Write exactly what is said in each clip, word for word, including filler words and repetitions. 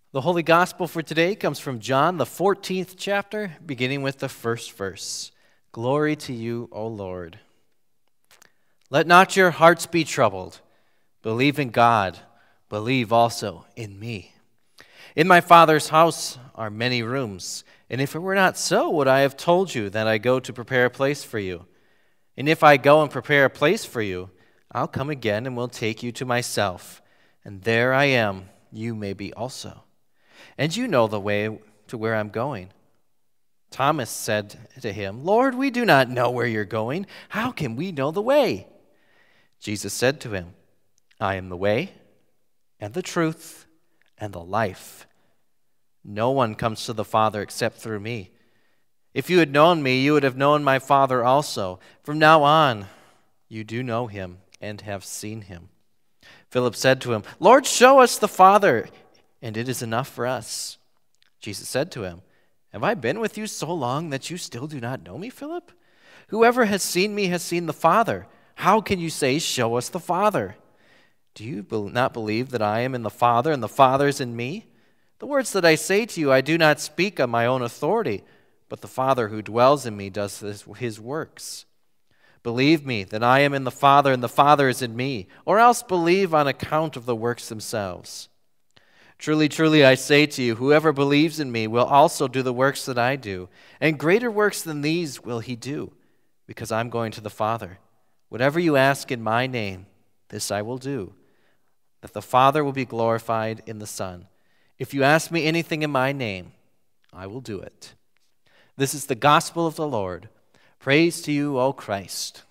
The Holy Gospel for today comes from John, the fourteenth chapter, beginning with the first verse. Glory to you, O Lord. Let not your hearts be troubled. Believe in God. Believe also in me. In my Father's house are many rooms, and if it were not so, would I have told you that I go to prepare a place for you? And if I go and prepare a place for you, I'll come again and will take you to myself, and there I am, you may be also. And you know the way to where I'm going. Thomas said to him, Lord, we do not know where you're going. How can we know the way? Jesus said to him, I am the way and the truth and the life. No one comes to the Father except through me. If you had known me, you would have known my Father also. From now on, you do know him and have seen him. Philip said to him, Lord, show us the Father, and it is enough for us. Jesus said to him, Have I been with you so long that you still do not know me, Philip? Whoever has seen me has seen the Father. How can you say, Show us the Father? Do you not believe that I am in the Father and the Father is in me? The words that I say to you I do not speak on my own authority, but the Father who dwells in me does this, his works. Believe me that I am in the Father and the Father is in me, or else believe on account of the works themselves. Truly, truly, I say to you, whoever believes in me will also do the works that I do, and greater works than these will he do, because I'm going to the Father. Whatever you ask in my name, this I will do, that the Father will be glorified in the Son. If you ask me anything in my name, I will do it. This is the gospel of the Lord. Praise to you, O Christ.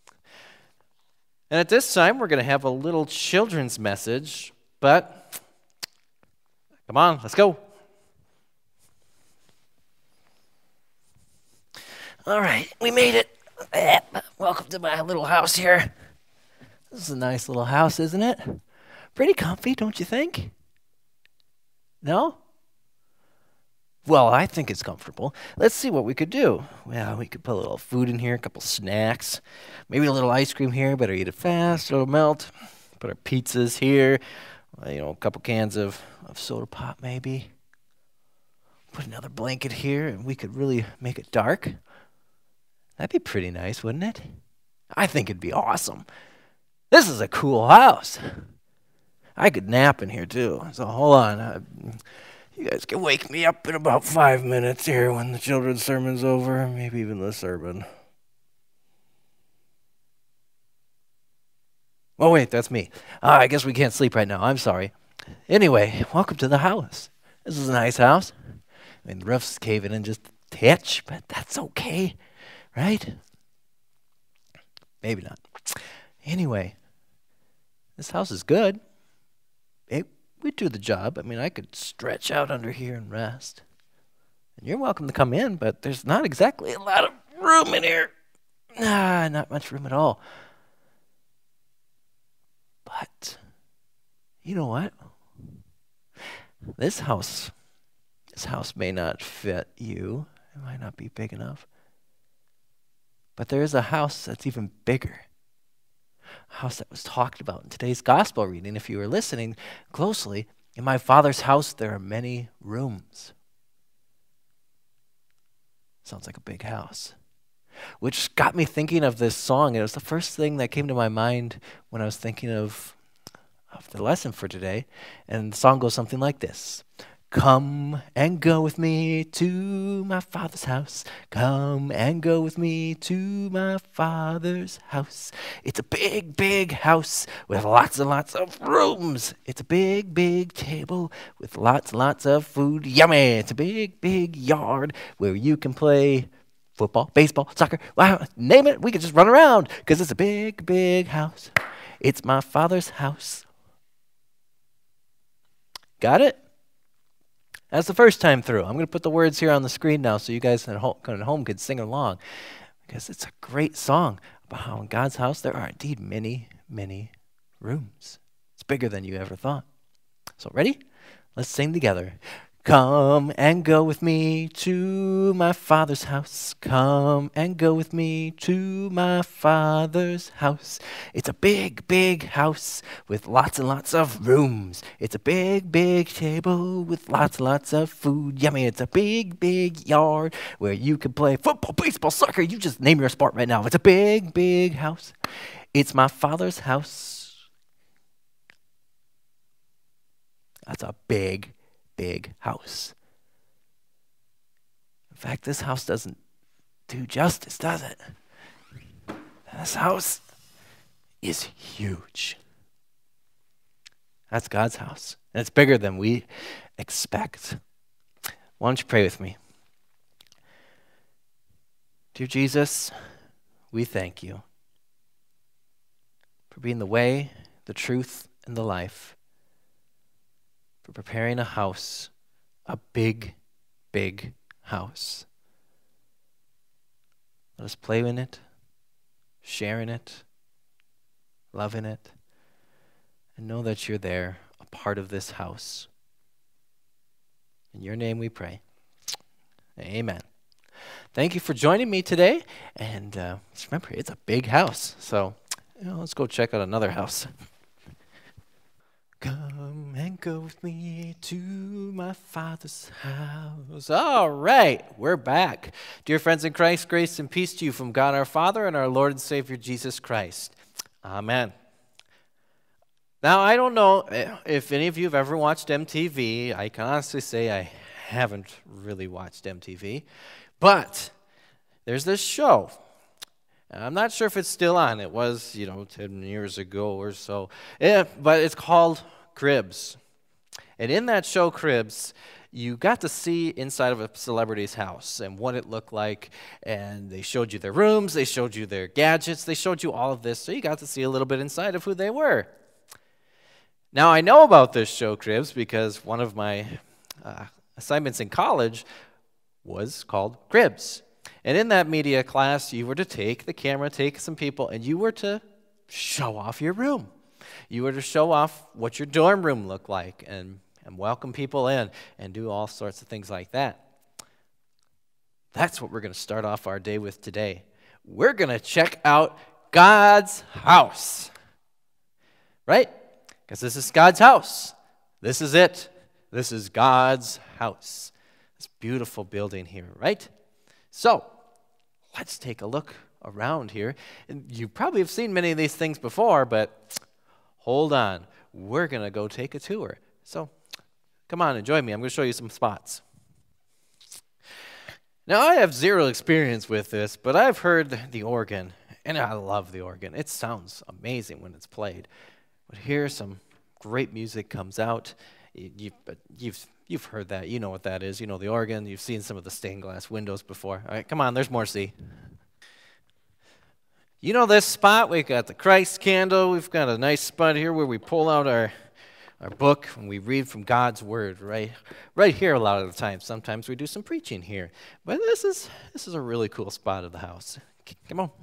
And at this time, we're going to have a little children's message, but come on, let's go. All right, we made it. Welcome to my little house here. This is a nice little house, isn't it? Pretty comfy, don't you think? No? Well, I think it's comfortable. Let's see what we could do. Well, we could put a little food in here, a couple snacks, maybe a little ice cream here. Better eat it fast, it'll melt. Put our pizzas here. You know, a couple cans of, of soda pop maybe. Put another blanket here, and we could really make it dark. That'd be pretty nice, wouldn't it? I think it'd be awesome. This is a cool house. I could nap in here, too. So hold on. Uh, you guys can wake me up in about five minutes here when the children's sermon's over, maybe even the sermon. Oh, wait, that's me. Uh, I guess we can't sleep right now. I'm sorry. Anyway, welcome to the house. This is a nice house. I mean, the roof's caving in just a hitch, but that's okay, right? Maybe not. Anyway, this house is good. It would do the job. I mean, I could stretch out under here and rest. And you're welcome to come in, but there's not exactly a lot of room in here. Nah, not much room at all. But, you know what? This house, this house may not fit you. It might not be big enough. But there is a house that's even bigger. A house that was talked about in today's gospel reading. If you were listening closely, in my Father's house there are many rooms. Sounds like a big house. Which got me thinking of this song. It was the first thing that came to my mind when I was thinking of, of the lesson for today. And the song goes something like this. Come and go with me to my Father's house. Come and go with me to my Father's house. It's a big, big house with lots and lots of rooms. It's a big, big table with lots and lots of food. Yummy! It's a big, big yard where you can play football, baseball, soccer, wow, name it. We can just run around because it's a big, big house. It's my Father's house. Got it? That's the first time through. I'm going to put the words here on the screen now so you guys at home, at home can sing along because it's a great song about how in God's house there are indeed many, many rooms. It's bigger than you ever thought. So ready? Let's sing together. Come and go with me to my Father's house. Come and go with me to my Father's house. It's a big, big house with lots and lots of rooms. It's a big, big table with lots and lots of food. Yummy. It's a big, big yard where you can play football, baseball, soccer. You just name your sport right now. It's a big, big house. It's my Father's house. That's a big, big house. In fact, this house doesn't do justice, does it? This house is huge. That's God's house. And it's bigger than we expect. Why don't you pray with me? Dear Jesus, we thank you for being the way, the truth, and the life. For preparing a house, a big, big house. Let us play in it, share in it, love in it, and know that you're there, a part of this house. In your name we pray. Amen. Thank you for joining me today, and uh, just remember, it's a big house, so you know, let's go check out another house. Come and go with me to my Father's house. All right, we're back. Dear friends in Christ, grace and peace to you from God our Father and our Lord and Savior Jesus Christ. Amen. Now, I don't know if any of you have ever watched M T V. I can honestly say I haven't really watched M T V. But there's this show. I'm not sure if it's still on. It was, you know, ten years ago or so. Yeah, but it's called Cribs. And in that show, Cribs, you got to see inside of a celebrity's house and what it looked like. And they showed you their rooms. They showed you their gadgets. They showed you all of this. So you got to see a little bit inside of who they were. Now, I know about this show, Cribs, because one of my uh, assignments in college was called Cribs. And in that media class, you were to take the camera, take some people, and you were to show off your room. You were to show off what your dorm room looked like and, and welcome people in and do all sorts of things like that. That's what we're going to start off our day with today. We're going to check out God's house. Right? Because this is God's house. This is it. This is God's house. This beautiful building here, right? So, let's take a look around here. And you probably have seen many of these things before, but hold on. We're going to go take a tour. So, come on and join me. I'm going to show you some spots. Now, I have zero experience with this, but I've heard the organ, and I love the organ. It sounds amazing when it's played. But here, some great music comes out. You, you, you've You've heard that. You know what that is. You know the organ. You've seen some of the stained glass windows before. All right, come on. There's more to see. You know this spot? We've got the Christ candle. We've got a nice spot here where we pull out our, our book and we read from God's Word, right? Right here a lot of the time. Sometimes we do some preaching here. But this is, this is a really cool spot of the house. Come on.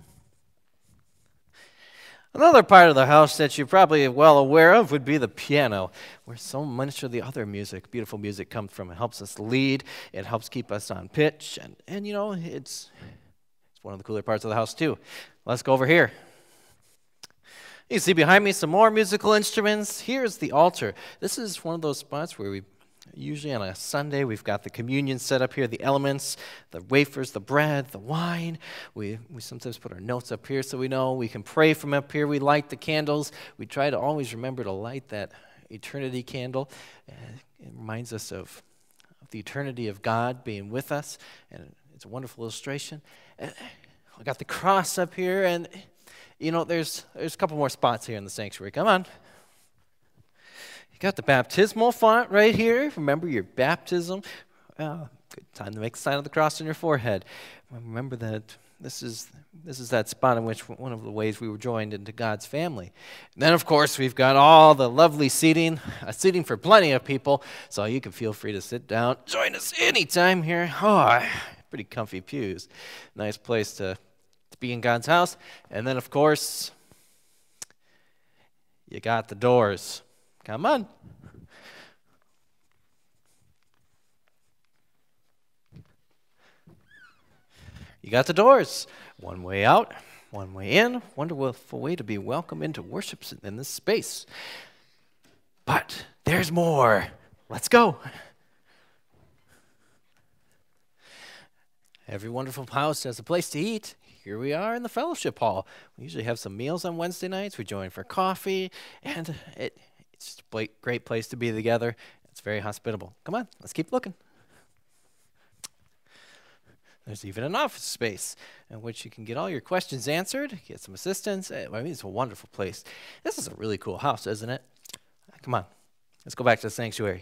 Another part of the house that you're probably well aware of would be the piano, where so much of the other music, beautiful music, comes from. It helps us lead. It helps keep us on pitch. And, and you know, it's, it's one of the cooler parts of the house, too. Let's go over here. You can see behind me some more musical instruments. Here's the altar. This is one of those spots where we usually on a Sunday, we've got the communion set up here, the elements, the wafers, the bread, the wine. We, we sometimes put our notes up here so we know. We can pray from up here. We light the candles. We try to always remember to light that eternity candle. Uh, it reminds us of, of the eternity of God being with us, and it's a wonderful illustration. Uh, we got the cross up here, and you know, there's, there's a couple more spots here in the sanctuary. Come on. You got the baptismal font right here. Remember your baptism. Well, good time to make the sign of the cross on your forehead. Remember that this is this is that spot in which one of the ways we were joined into God's family. And then, of course, we've got all the lovely seating, uh, seating for plenty of people, so you can feel free to sit down. Join us anytime here. Oh, pretty comfy pews. Nice place to, to be in God's house. And then, of course, you got the doors. Come on. You got the doors. One way out, one way in. Wonderful way to be welcome into worship in this space. But there's more. Let's go. Every wonderful house has a place to eat. Here we are in the fellowship hall. We usually have some meals on Wednesday nights. We join for coffee, and it, it's just a great place to be together. It's very hospitable. Come on, let's keep looking. There's even an office space in which you can get all your questions answered, get some assistance. I mean, it's a wonderful place. This is a really cool house, isn't it? Come on, let's go back to the sanctuary.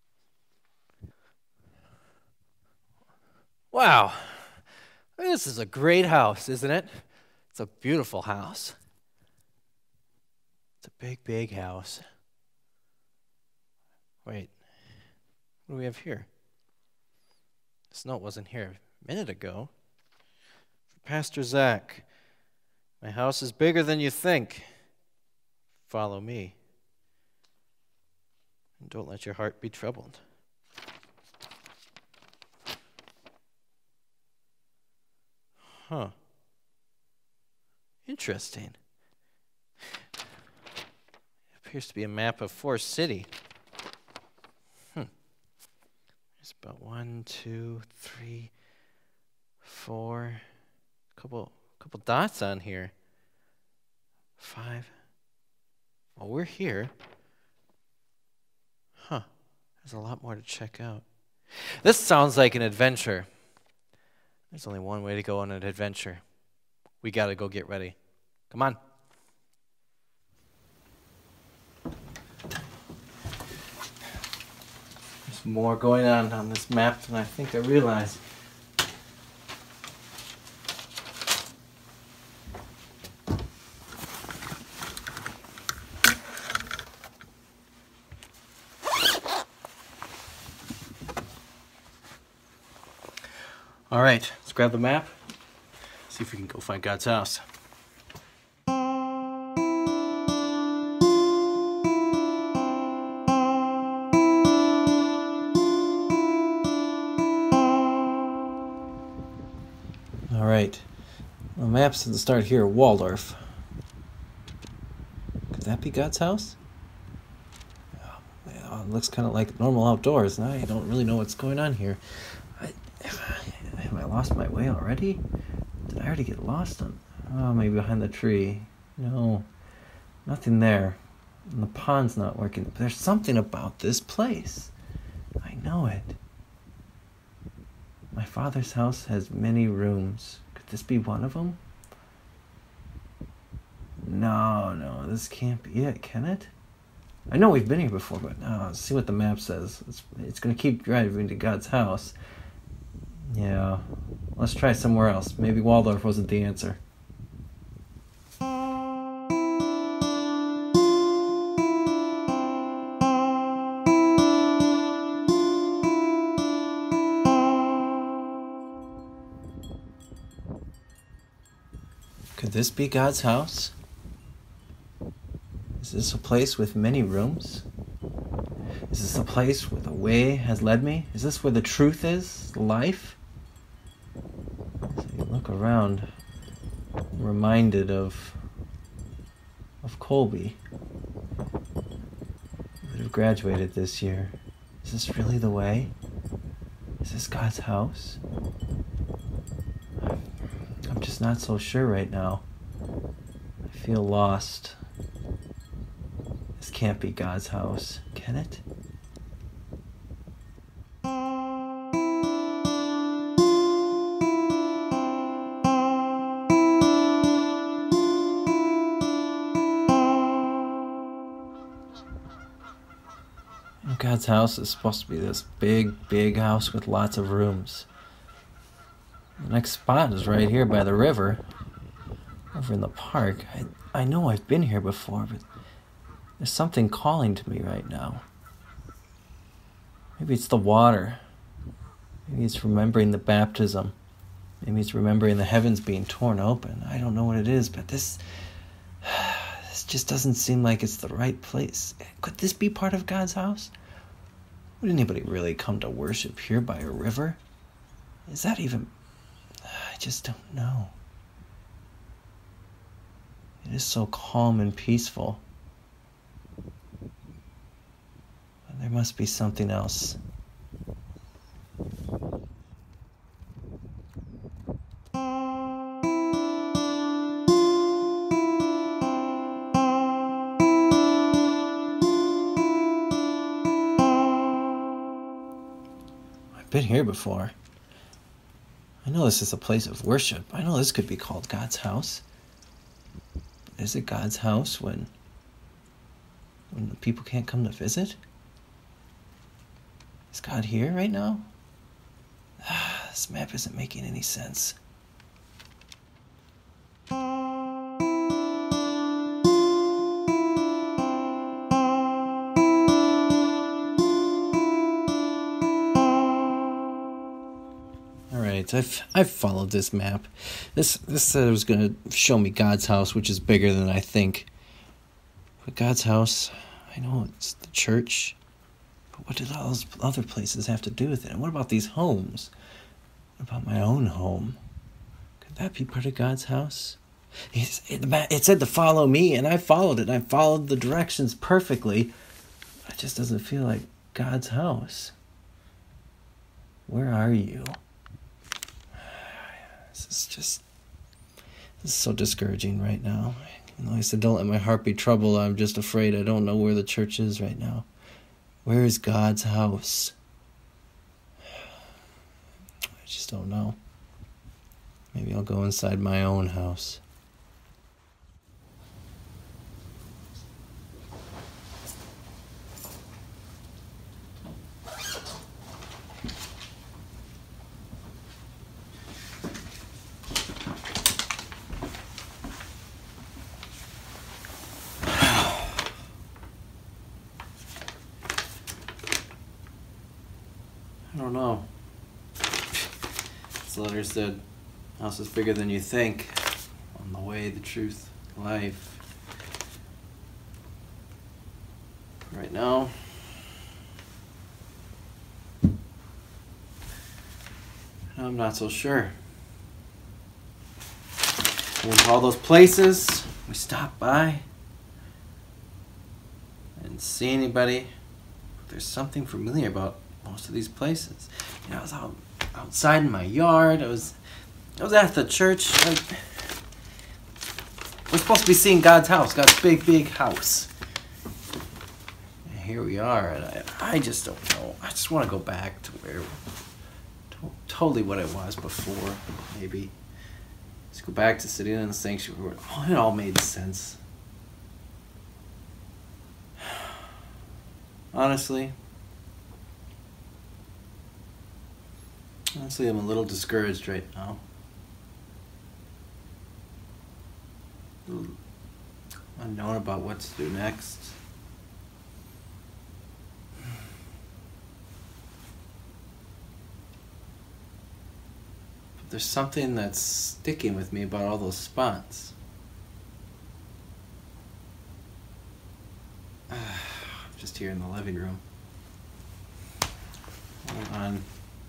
Wow, this is a great house, isn't it? It's a beautiful house. It's a big, big house. Wait, what do we have here? This note wasn't here a minute ago. For Pastor Zach, my house is bigger than you think. Follow me. And don't let your heart be troubled. Huh. Interesting. It appears to be a map of Forest City. Hmm. There's about one, two, three, four, couple, couple dots on here. Five. Well, we're here. Huh. There's a lot more to check out. This sounds like an adventure. There's only one way to go on an adventure. We got to go get ready. Come on. There's more going on on this map than I think I realized. All right, let's grab the map, see if we can go find God's house. All right, the map says to start here, Waldorf. Could that be God's house? Oh, well, it looks kind of like normal outdoors. Now I don't really know what's going on here. I, Have I lost my way already? Did I already get lost on? Oh, maybe behind the tree. No, nothing there. And the pond's not working. But there's something about this place. I know it. My father's house has many rooms. Could this be one of them? No, no, this can't be it, can it? I know we've been here before, but no, let's see what the map says. It's, it's going to keep driving to God's house. Yeah, let's try somewhere else. Maybe Waldorf wasn't the answer. Could this be God's house? Is this a place with many rooms? Is this a place where the way has led me? Is this where the truth is, life? So you look around, I'm reminded of of Colby. He would have graduated this year. Is this really the way? Is this God's house? I'm just not so sure right now. I feel lost. This can't be God's house, can it? God's house is supposed to be this big, big house with lots of rooms. The next spot is right here by the river, over in the park. I, I know I've been here before, but there's something calling to me right now. Maybe it's the water. Maybe it's remembering the baptism. Maybe it's remembering the heavens being torn open. I don't know what it is, but this, this just doesn't seem like it's the right place. Could this be part of God's house? Would anybody really come to worship here by a river? Is that even... I just don't know. It is so calm and peaceful. But there must be something else. I've been here before. I know this is a place of worship. I know this could be called God's house. Is it God's house when, when the people can't come to visit? Is God here right now? Ah, this map isn't making any sense. I've I've followed this map. This this said it was going to show me God's house, which is bigger than I think. But God's house, I know it's the church. But what did all those other places have to do with it? And what about these homes? What about my own home? Could that be part of God's house? It, it said to follow me, and I followed it. I followed the directions perfectly. It just doesn't feel like God's house. Where are you? This is just, this is so discouraging right now. You know, I said, don't let my heart be troubled. I'm just afraid. I don't know where the church is right now. Where is God's house? I just don't know. Maybe I'll go inside my own house. I don't know. This letter said, house is bigger than you think. On the way, the truth, life. Right now, I'm not so sure. And all those places we stopped by, I didn't see anybody. There's something familiar about most of these places. You know, I was out outside in my yard. I was I was at the church. I, we're supposed to be seeing God's house, God's big, big house. And here we are, and I, I just don't know. I just want to go back to where, to, totally what it was before, maybe. Just go back to sitting in the sanctuary. Oh, it all made sense. Honestly, honestly, I'm a little discouraged right now. Unknown about what to do next. But there's something that's sticking with me about all those spots. I'm just here in the living room. Hold on.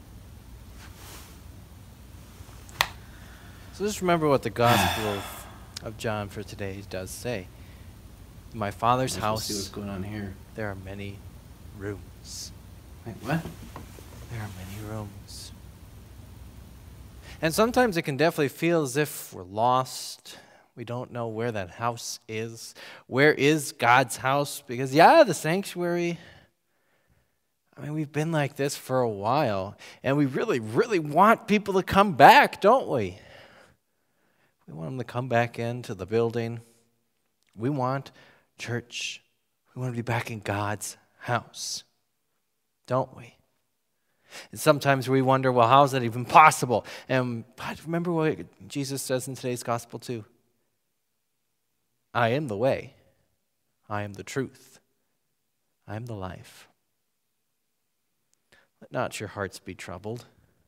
So just remember what the Gospel of of John for today does say. In my Father's Let's house, see what's going on here. There are many rooms. Wait, what? There are many rooms. And sometimes it can definitely feel as if we're lost. We don't know where that house is. Where is God's house? Because, yeah, the sanctuary, I mean, we've been like this for a while. And we really, really want people to come back, don't we? We want them to come back into the building. We want church. We want to be back in God's house, don't we? And sometimes we wonder, well, how is that even possible? And remember what Jesus says in today's gospel too. I am the way. I am the truth. I am the life. Let not your hearts be troubled.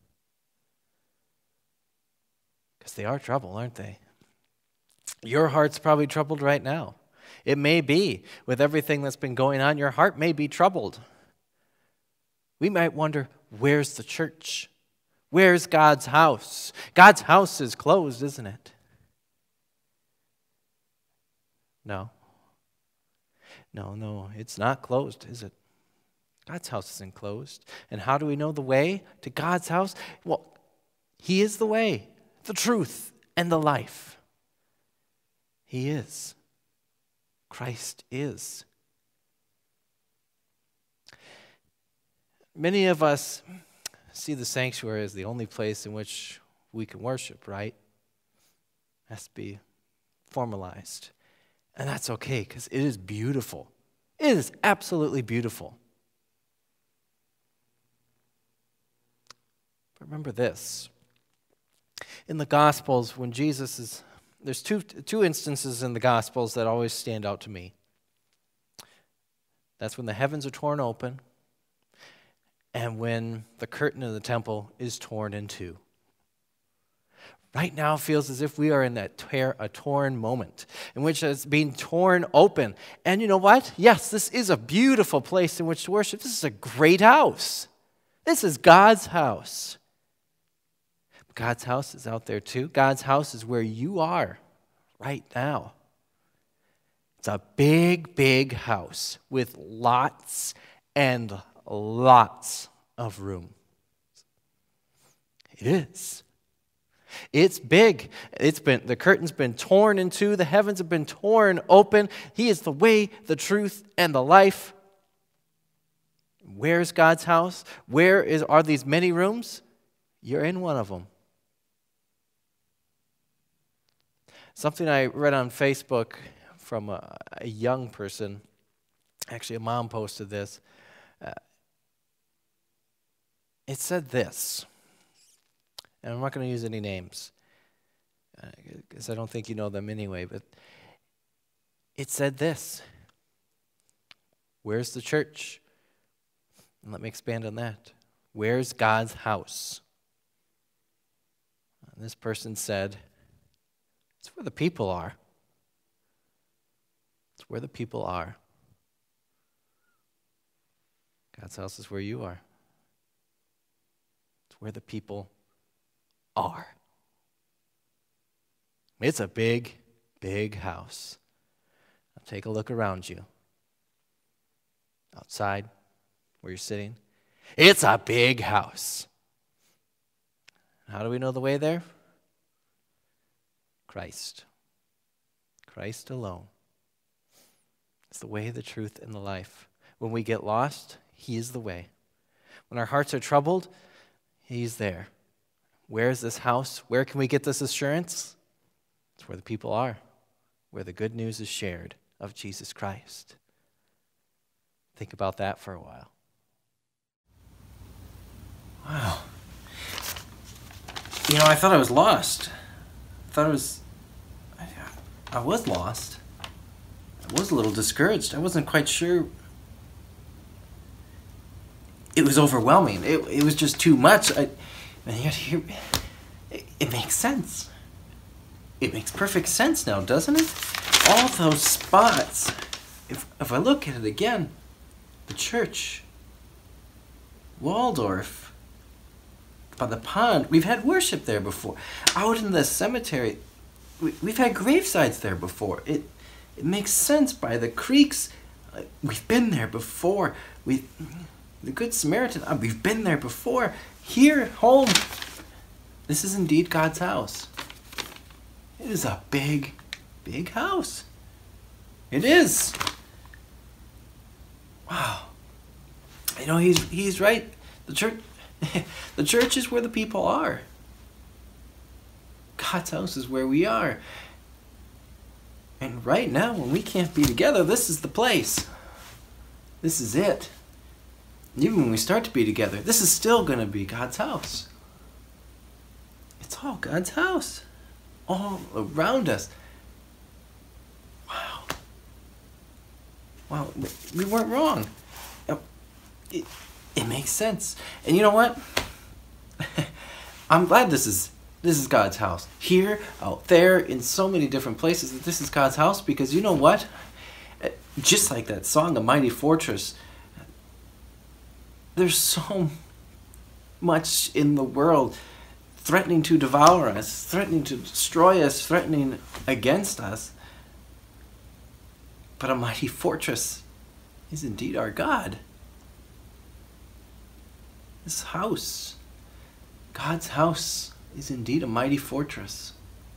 Because they are troubled, aren't they? Your heart's probably troubled right now. It may be. With everything that's been going on, your heart may be troubled. We might wonder, where's the church? Where's God's house? God's house is closed, isn't it? No. No, no, it's not closed, is it? God's house isn't closed. And how do we know the way to God's house? Well, He is the way, the truth, and the life. He is. Christ is. Many of us see the sanctuary as the only place in which we can worship, right? It has to be formalized. And that's okay, because it is beautiful. It is absolutely beautiful. But remember this. In the Gospels, when Jesus is, there's two, two instances in the Gospels that always stand out to me. That's when the heavens are torn open and when the curtain of the temple is torn in two. Right now it feels as if we are in that tear, a torn moment in which it's being torn open. And you know what? Yes, this is a beautiful place in which to worship. This is a great house. This is God's house. God's house is out there too. God's house is where you are right now. It's a big, big house with lots and lots of room. It is. It's big. It's been, the curtain's been torn in two. The heavens have been torn open. He is the way, the truth, and the life. Where's God's house? Where is, are these many rooms? You're in one of them. Something I read on Facebook from a, a young person, actually a mom posted this. Uh, it said this, and I'm not going to use any names, because uh, I don't think you know them anyway, but it said this: where's the church? And let me expand on that. Where's God's house? And this person said, it's where the people are. It's where the people are. God's house is where you are. It's where the people are. It's a big, big house. Now take a look around you. Outside, where you're sitting. It's a big house. How do we know the way there? Christ. Christ alone. It's the way, the truth, and the life. When we get lost, He is the way. When our hearts are troubled, He's there. Where is this house? Where can we get this assurance? It's where the people are, where the good news is shared of Jesus Christ. Think about that for a while. Wow. You know, I thought I was lost. I thought I was, I, I was lost. I was a little discouraged. I wasn't quite sure. It was overwhelming. It, it was just too much. I, and yet here, it, it makes sense. It makes perfect sense now, doesn't it? All those spots, if, if I look at it again, the church, Waldorf, by the pond, we've had worship there before. Out in the cemetery, we, we've had gravesites there before. It it makes sense by the creeks. Uh, we've been there before. We, the Good Samaritan, uh, we've been there before. Here, home, this is indeed God's house. It is a big, big house. It is. Wow. You know, he's he's right. The church, the church is where the people are. God's house is where we are. And right now, when we can't be together, this is the place. This is it. Even when we start to be together, this is still going to be God's house. It's all God's house. All around us. Wow. Wow, we weren't wrong. It, it makes sense. And you know what? I'm glad this is this is God's house. Here, out there, in so many different places, that this is God's house, because you know what? Just like that song, A Mighty Fortress, there's so much in the world threatening to devour us, threatening to destroy us, threatening against us. But a mighty fortress is indeed our God. This house, God's house, is indeed a mighty fortress.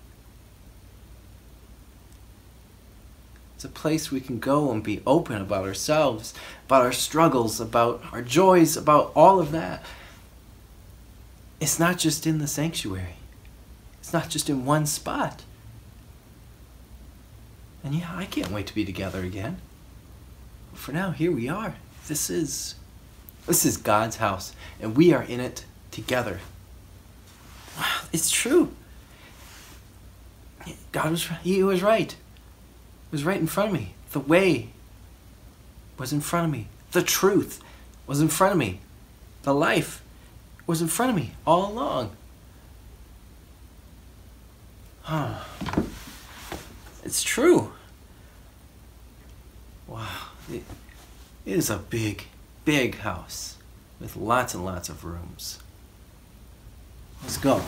It's a place we can go and be open about ourselves, about our struggles, about our joys, about all of that. It's not just in the sanctuary. It's not just in one spot. And yeah, I can't wait to be together again. But for now, here we are. This is, this is God's house, and we are in it together. Wow, it's true. God was, he was right. It was right in front of me. The way was in front of me. The truth was in front of me. The life was in front of me all along. Huh. It's true. Wow. It, it is a big, big house with lots and lots of rooms. Let's go.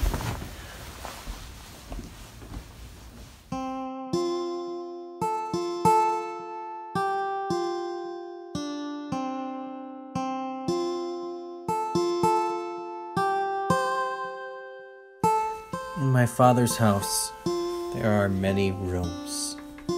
In my Father's house, there are many rooms.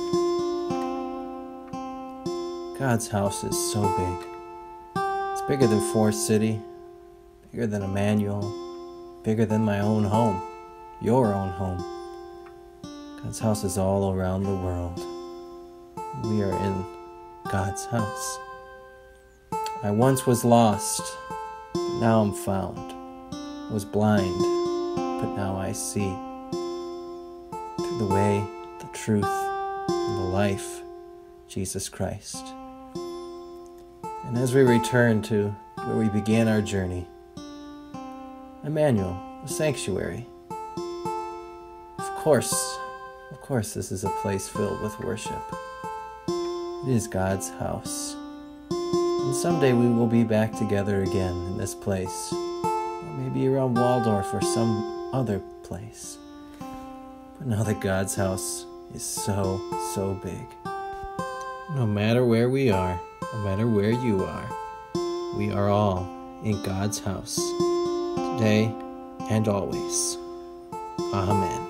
God's house is so big. It's bigger than Forest City, bigger than Emmanuel, bigger than my own home, your own home. God's house is all around the world. We are in God's house. I once was lost, but now I'm found. Was blind, but now I see. Through the way, the truth, and the life, Jesus Christ. And as we return to where we began our journey, Emmanuel, the sanctuary. Of course, of course this is a place filled with worship. It is God's house. And someday we will be back together again in this place. Or maybe around Waldorf or some other place. But now that God's house is so, so big. No matter where we are, no matter where you are, we are all in God's house, today and always. Amen.